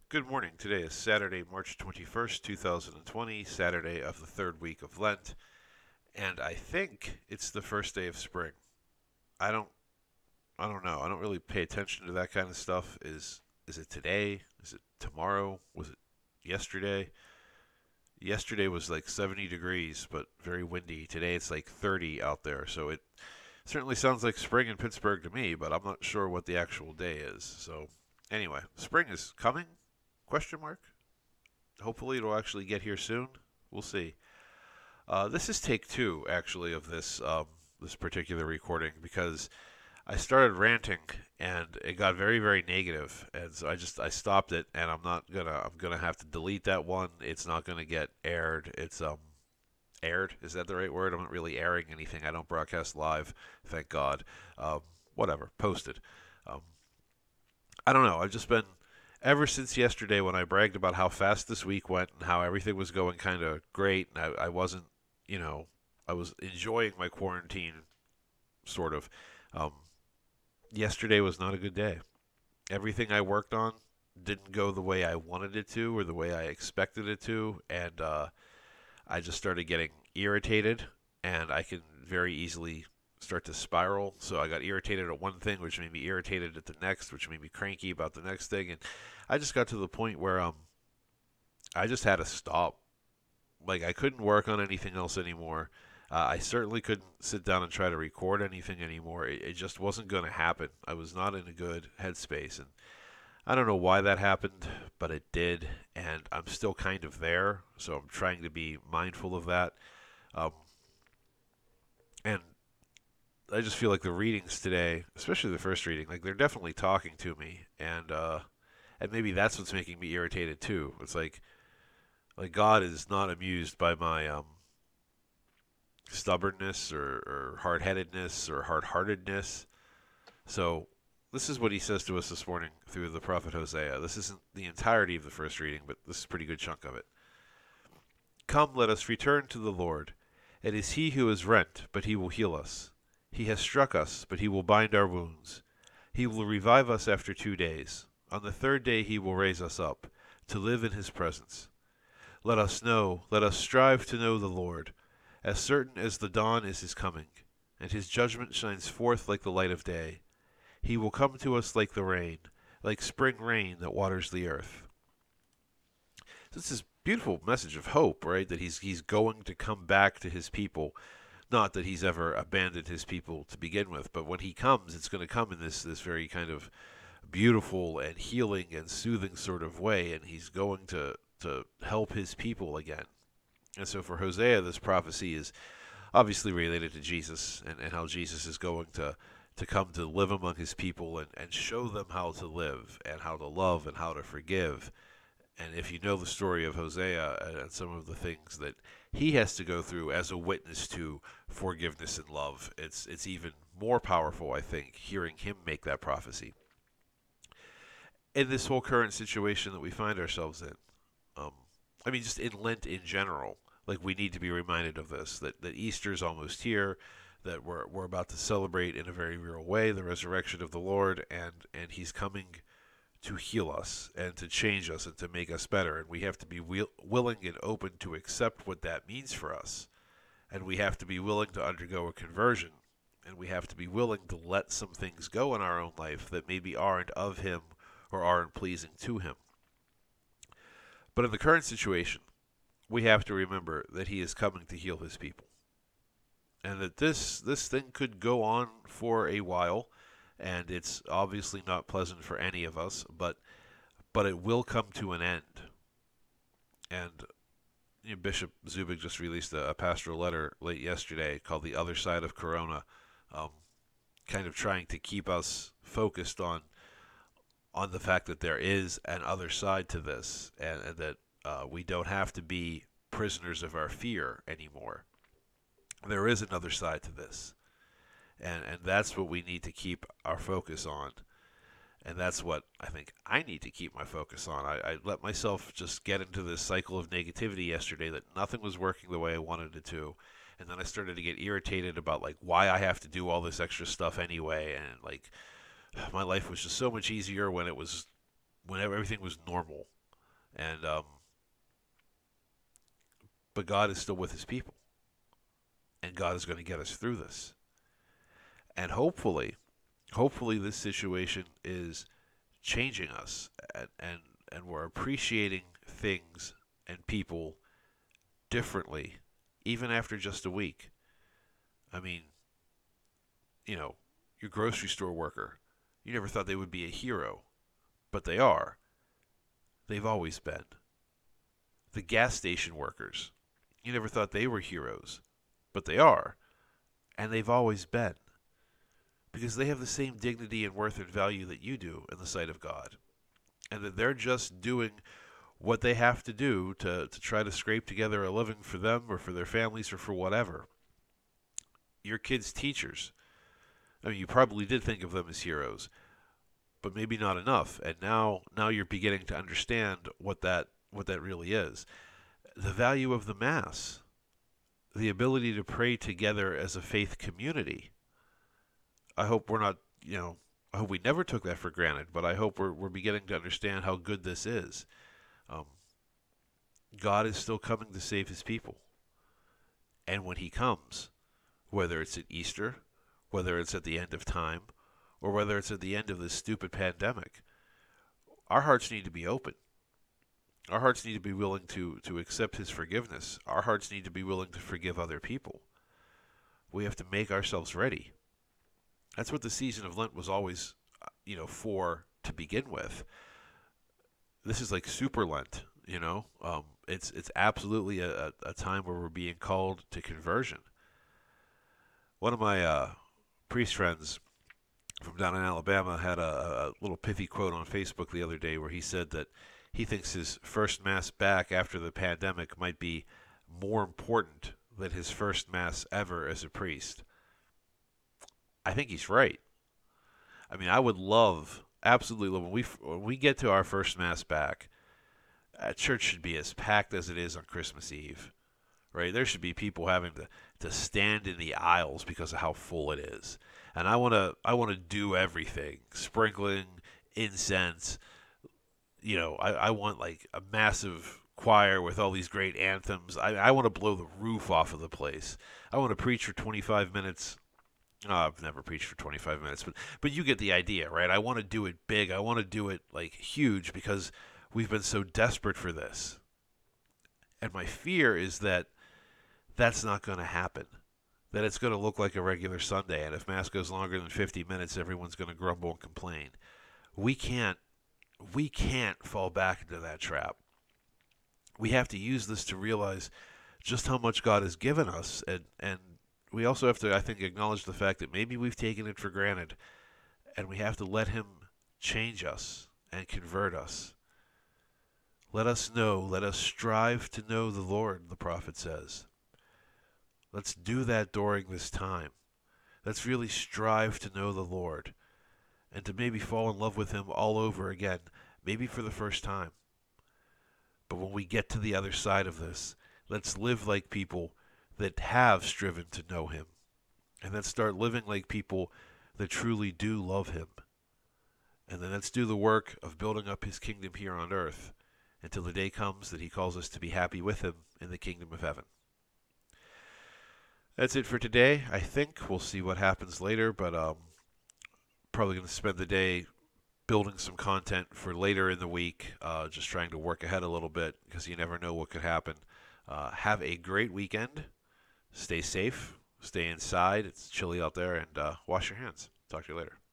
Good morning. Today is Saturday, March 21st, 2020, Saturday of the third week of Lent, and I think it's the first day of spring. I don't I don't know. I don't really pay attention to that kind of stuff. Is it today? Is it tomorrow? Was it yesterday? Yesterday was like 70 degrees, but very windy. Today it's like 30 out there, so it certainly sounds like spring in Pittsburgh to me, but I'm not sure what the actual day is. So, anyway, spring is coming? Question mark? Hopefully, it'll actually get here soon. We'll see. This is take two, actually, of this particular recording because I started ranting and it got very, very negative, and so I stopped it, and I'm gonna have to delete that one. It's not gonna get aired. It's aired. Is that the right word? I'm not really airing anything. I don't broadcast live, thank God. Um, Whatever, posted. Um, I don't know. I've just been ever since yesterday when I bragged about how fast this week went and how everything was going kind of great, and I wasn't, you know, I was enjoying my quarantine, sort of. Um, Yesterday was not a good day. Everything I worked on didn't go the way I wanted it to or the way I expected it to, and I just started getting irritated, and I can very easily start to spiral. So I got irritated at one thing, which made me irritated at the next, which made me cranky about the next thing, and I just got to the point where I just had to stop. Like I couldn't work on anything else anymore. I certainly couldn't sit down and try to record anything anymore. It just wasn't going to happen. I was not in a good headspace, and I don't know why that happened, but it did, and I'm still kind of there. So I'm trying to be mindful of that. Um, and I just feel like the readings today, especially the first reading, like they're definitely talking to me, and maybe that's what's making me irritated too. It's like God is not amused by my stubbornness or hard headedness or hard heartedness. So this is what he says to us this morning through the prophet Hosea. This isn't the entirety of the first reading, but this is a pretty good chunk of it. Come, let us return to the Lord. It is he who is rent, but he will heal us. He has struck us, but he will bind our wounds. He will revive us after 2 days. On the third day he will raise us up, to live in his presence. Let us strive to know the Lord. As certain as the dawn is his coming, and his judgment shines forth like the light of day. He will come to us like the rain, like spring rain that waters the earth. So this is beautiful message of hope, right? That he's going to come back to his people. Not that he's ever abandoned his people to begin with, but when he comes, it's going to come in this very kind of beautiful and healing and soothing sort of way, and he's going to help his people again. And so for Hosea, this prophecy is obviously related to Jesus and how Jesus is going to come to live among his people and show them how to live and how to love and how to forgive. And if you know the story of Hosea and some of the things that he has to go through as a witness to forgiveness and love, it's even more powerful, I think, hearing him make that prophecy. In this whole current situation that we find ourselves in, um, I mean, just in Lent in general, like we need to be reminded of this that Easter's almost here, that we're about to celebrate in a very real way the resurrection of the Lord, and He's coming to heal us and to change us and to make us better, and we have to be willing and open to accept what that means for us, and we have to be willing to undergo a conversion, and we have to be willing to let some things go in our own life that maybe aren't of Him or aren't pleasing to Him. But in the current situation, we have to remember that He is coming to heal His people, and that this thing could go on for a while, and it's obviously not pleasant for any of us, but it will come to an end. And Bishop Zubik just released a pastoral letter late yesterday called "The Other Side of Corona," um, kind of trying to keep us focused on the fact that there is an other side to this, and that we don't have to be prisoners of our fear anymore. There is another side to this, and that's what we need to keep our focus on. And that's what I think I need to keep my focus on. I let myself just get into this cycle of negativity yesterday that nothing was working the way I wanted it to. And then I started to get irritated about like why I have to do all this extra stuff anyway, and like my life was just so much easier when everything was normal. And but God is still with His people, and God is going to get us through this. And hopefully, this situation is changing us, and we're appreciating things and people differently, even after just a week. I mean, you know, your grocery store worker, you never thought they would be a hero, but they are. They've always been. The gas station workers, you never thought they were heroes, but they are, and they've always been. Because they have the same dignity and worth and value that you do in the sight of God. And that they're just doing what they have to do to try to scrape together a living for them or for their families or for whatever. Your kids' teachers, I mean, you probably did think of them as heroes, but maybe not enough. And now you're beginning to understand what that really is. The value of the Mass, the ability to pray together as a faith community. I hope we're not, I hope we never took that for granted, but I hope we're beginning to understand how good this is. Um, God is still coming to save His people. And when He comes, whether it's at Easter, whether it's at the end of time, or whether it's at the end of this stupid pandemic, our hearts need to be open. Our hearts need to be willing to accept His forgiveness. Our hearts need to be willing to forgive other people. We have to make ourselves ready. That's what the season of Lent was always, for to begin with. This is like Super Lent, It's absolutely a time where we're being called to conversion. One of my priest friends from down in Alabama had a little pithy quote on Facebook the other day where he said that he thinks his first Mass back after the pandemic might be more important than his first Mass ever as a priest. I think he's right. I mean, I would absolutely love, when we get to our first Mass back, church should be as packed as it is on Christmas Eve, right? There should be people having to stand in the aisles because of how full it is. And I want to do everything, sprinkling, incense. I want like a massive choir with all these great anthems. I want to blow the roof off of the place. I want to preach for 25 minutes. I've never preached for 25 minutes, but you get the idea, right? I want to do it big. I want to do it like huge because we've been so desperate for this. And my fear is that that's not going to happen. That it's going to look like a regular Sunday, and if Mass goes longer than 50 minutes, everyone's going to grumble and complain. We can't fall back into that trap. We have to use this to realize just how much God has given us, and we also have to, I think, acknowledge the fact that maybe we've taken it for granted, and we have to let Him change us and convert us. Let us strive to know the Lord, the prophet says. Let's do that during this time. Let's really strive to know the Lord and to maybe fall in love with Him all over again, maybe for the first time. But when we get to the other side of this, let's live like people that have striven to know Him. And let's start living like people that truly do love Him. And then let's do the work of building up His kingdom here on earth until the day comes that He calls us to be happy with Him in the kingdom of heaven. That's it for today. I think we'll see what happens later, but probably going to spend the day building some content for later in the week, just trying to work ahead a little bit because you never know what could happen. Have a great weekend. Stay safe. Stay inside. It's chilly out there, and wash your hands. Talk to you later.